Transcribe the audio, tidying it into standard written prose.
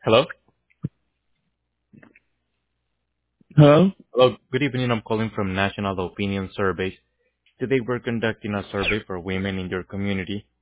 Hello? Hello? Hello, good evening. I'm calling from National Opinion Surveys. Today we're conducting a survey for women in your community.